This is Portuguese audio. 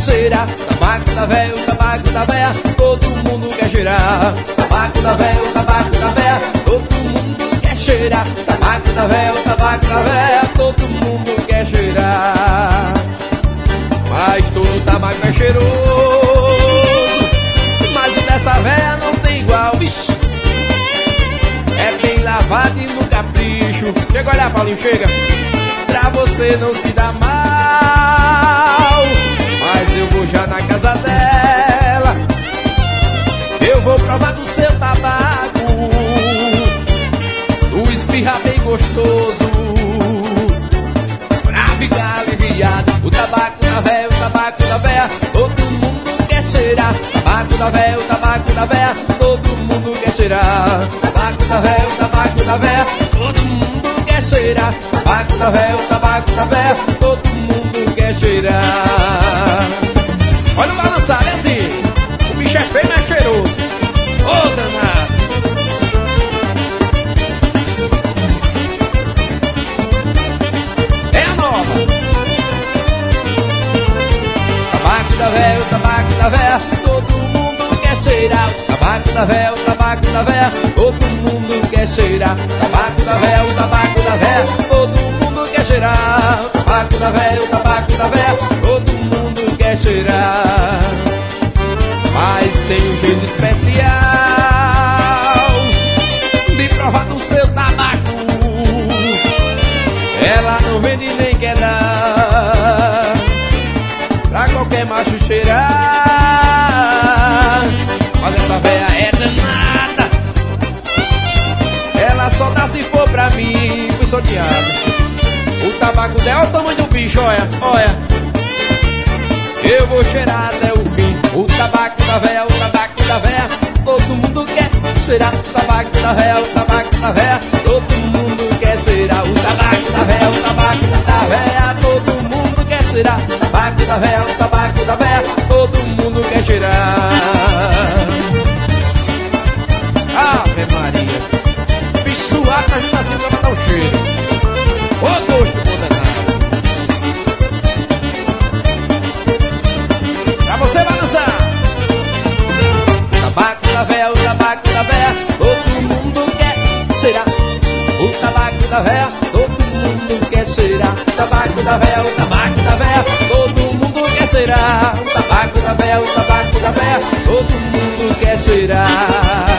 cheirar. Tabaco da véia, o tabaco da véia, todo mundo quer cheirar. Tabaco da véia, o tabaco da véia, todo mundo quer cheirar. Tabaco da véia, o tabaco da véia, todo mundo quer cheirar. Mas todo tabaco é cheiroso, mas o dessa véia não tem igual, vixe. É bem lavado e no capricho. Chega, olha, Paulinho, chega. Pra você não se dar mal, mas eu vou já na casa dela. Eu vou provar do seu tabaco, o espirra bem gostoso, pra ficar aliviado. O tabaco da véia, o tabaco da véia, todo mundo quer cheirar. Tabaco da véia, o tabaco da véia, todo mundo quer cheirar. Tabaco da véia, o tabaco da véia, todo mundo quer cheirar. Tabaco da véia, o tabaco da véia, todo mundo quer cheirar. Olha o balançado, é assim, o bicho é feio, mas é cheiroso. Ô, danado. É a nova. Tabaco da véia, o tabaco da véia, todo mundo quer cheirar. Tabaco da véia, o tabaco da véia, todo mundo quer cheirar. Tabaco da véia, o tabaco da véia, todo mundo quer cheirar. Tabaco da véia, o tabaco da véia, todo mundo quer cheirar. Mas tem um jeito especial de provar do seu tabaco. Ela não vende nem quer dar pra qualquer macho cheirar. Mas essa véia é danada, ela só dá se for pra mim. Fui sorteado. O tabaco dela é o tamanho do bicho, olha, olha. Eu vou cheirar até o fim. O tabaco da véia, o tabaco da véia, todo mundo quer cheirar. O tabaco da véia, o tabaco da véia, todo mundo quer cheirar. O tabaco da véia, o tabaco da véia, todo mundo quer cheirar. O tabaco da véia, o tabaco da véia, todo mundo quer cheirar. Ave Maria, bicho suado, mas mesmo assim vai dar um cheiro. Ô gosto condenado. Pra você balançar. Tabaco da véia, o tabaco da véia, todo mundo quer cheirar. O tabaco da véia, todo mundo quer cheirar. O tabaco da véia, o tabaco da véia, todo mundo quer cheirar. O tabaco da véia, o tabaco da véia, todo mundo quer cheirar.